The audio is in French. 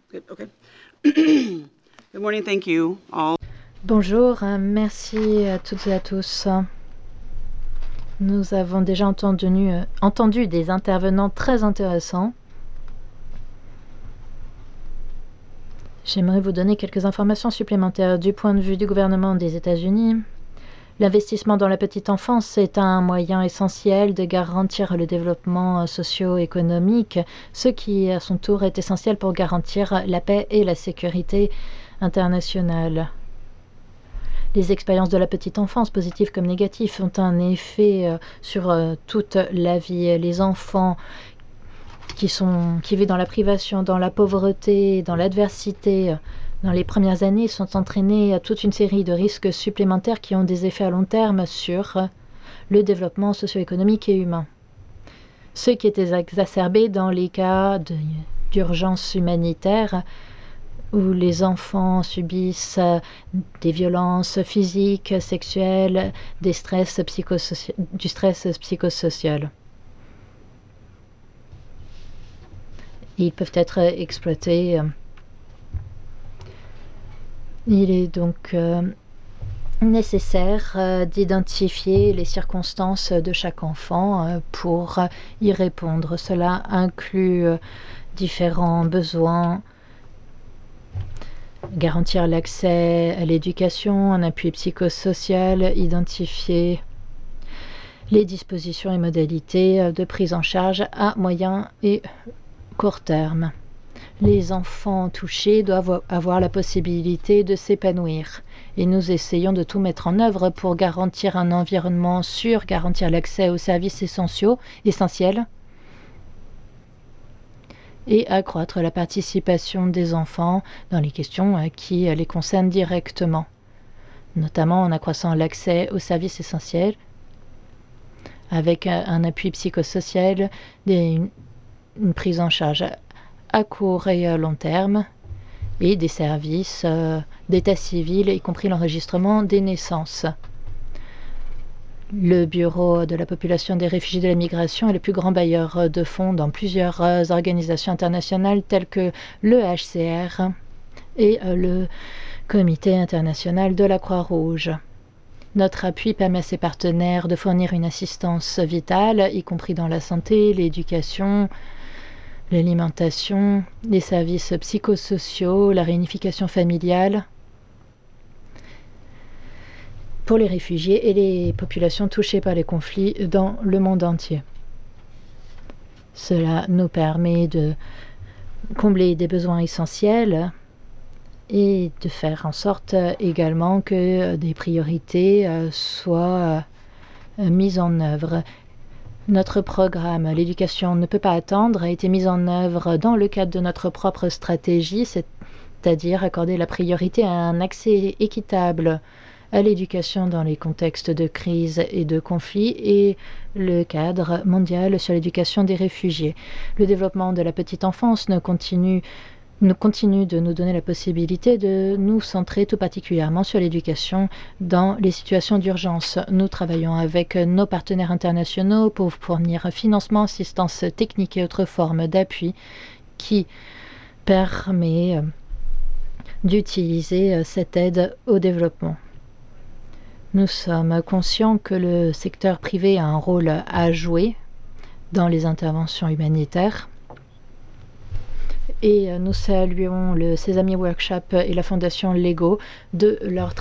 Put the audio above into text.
Good, okay. Good morning, thank you all. Bonjour, merci à toutes et à tous. Nous avons déjà entendu des intervenants très intéressants. J'aimerais vous donner quelques informations supplémentaires du point de vue du gouvernement des États-Unis. L'investissement dans la petite enfance est un moyen essentiel de garantir le développement socio-économique, ce qui, à son tour, est essentiel pour garantir la paix et la sécurité internationale. Les expériences de la petite enfance, positives comme négatives, ont un effet sur toute la vie. Les enfants qui vivent dans la privation, dans la pauvreté, dans l'adversité, dans les premières années, sont entraînés à toute une série de risques supplémentaires qui ont des effets à long terme sur le développement socio-économique et humain. Ce qui est exacerbé dans les cas d'urgence humanitaire où les enfants subissent des violences physiques, sexuelles, du stress psychosocial. Ils peuvent être exploités. Il est donc nécessaire d'identifier les circonstances de chaque enfant pour y répondre. Cela inclut différents besoins: garantir l'accès à l'éducation, un appui psychosocial, identifier les dispositions et modalités de prise en charge à moyen et court terme. Les enfants touchés doivent avoir la possibilité de s'épanouir et nous essayons de tout mettre en œuvre pour garantir un environnement sûr, garantir l'accès aux services essentiels et accroître la participation des enfants dans les questions qui les concernent directement, notamment en accroissant l'accès aux services essentiels avec un appui psychosocial, une prise en charge à court et à long terme et des services d'état civil, y compris l'enregistrement des naissances. Le Bureau de la population des réfugiés de la migration est le plus grand bailleur de fonds dans plusieurs organisations internationales telles que le HCR et le Comité international de la Croix-Rouge. Notre appui permet à ses partenaires de fournir une assistance vitale, y compris dans la santé, l'éducation, l'alimentation, les services psychosociaux, la réunification familiale pour les réfugiés et les populations touchées par les conflits dans le monde entier. Cela nous permet de combler des besoins essentiels et de faire en sorte également que des priorités soient mises en œuvre. Notre programme L'éducation ne peut pas attendre a été mis en œuvre dans le cadre de notre propre stratégie, c'est-à-dire accorder la priorité à un accès équitable à l'éducation dans les contextes de crise et de conflit et le cadre mondial sur l'éducation des réfugiés. Le développement de la petite enfance continue de nous donner la possibilité de nous centrer tout particulièrement sur l'éducation dans les situations d'urgence. Nous travaillons avec nos partenaires internationaux pour fournir financement, assistance technique et autres formes d'appui qui permet d'utiliser cette aide au développement. Nous sommes conscients que le secteur privé a un rôle à jouer dans les interventions humanitaires et nous saluons le Sesame Workshop et la Fondation Lego de leur